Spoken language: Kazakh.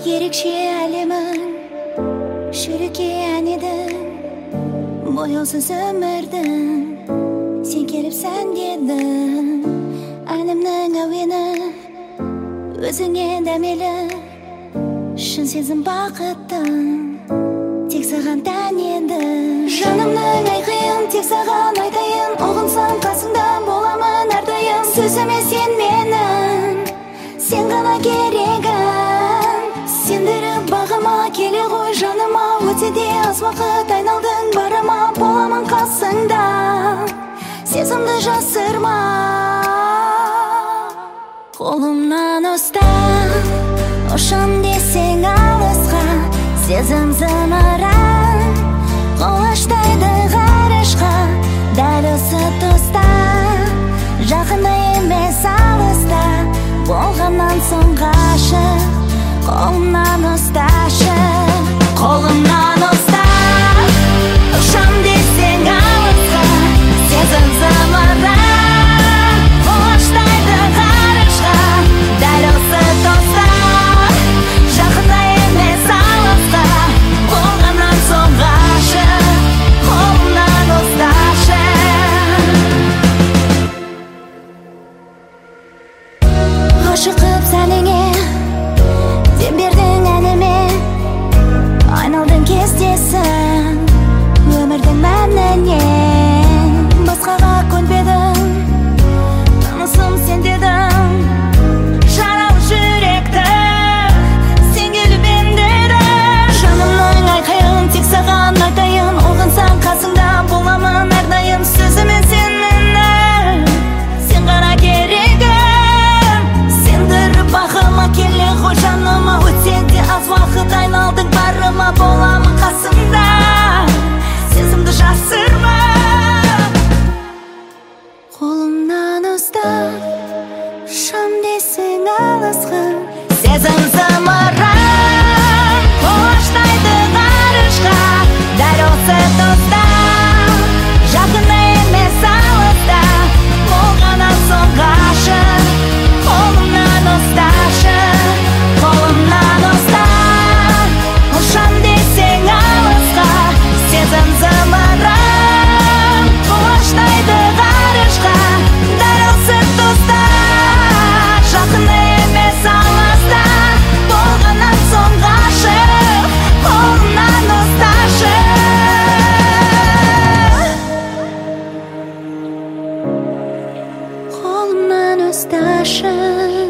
ерекше әлемің шүрекке әнедің бояусыз өмірдің сен келіпсің дедің әнімнің әуені өзіңе дәмелі шын сезім бақыттың тек саған тән еді жанымның айқайын тек саған айтайын ұғынсам қасыңда боламын әрдайым сөзіме сен менің сен ғана керегім сендіріп бағыма келе ғой жаныма өте де аз уақыт айналдың барыма боламын қасыңда сезімді жасырма қолымнан ұстап ұшам десең алысқа сезім зымыран құлаштайды ғарышқа дәл осы тұста жақында емес алыста болғаннан соң ғашық қолымнан ұсташы қолымнан ұстап ұшам десең алысқа сезім зымыран құлаштайды ғарышқа дәл осы тұста жақында емес алыста болғаннан соң ғашық қолымнан ұсташы ғашықып сәніңе дем бердің әніме айналдың кездесің өмірдің мәніне басқаға көнбедің тынысым сен дедің жаралы жүректі сен келіп емдедің жанымның айқайын тек саған айтайын ұғынсаң қасыңда боламын әрдайым сөзіме сен менің сен ғана керегім сендіріп бағыма келе ғой жаныма өтсе де аз уақыт айналдың барыма боламын қасыңда сезімді жасырма қолымнан ұстап ұшам десең алысқа сезім зымыран құлаштайды ғарышқа дәл осы тұста жақында емес алыста болғаннан соң ғашық қолымнан ұсташы қолымнан ұстап ұшам десең алысқа сезім зымыран құлаштайды ғарышқа дәл осы тұста жақында емес алыста болғаннан соң ғашық қолымнан ұсташы қолымнан ұсташы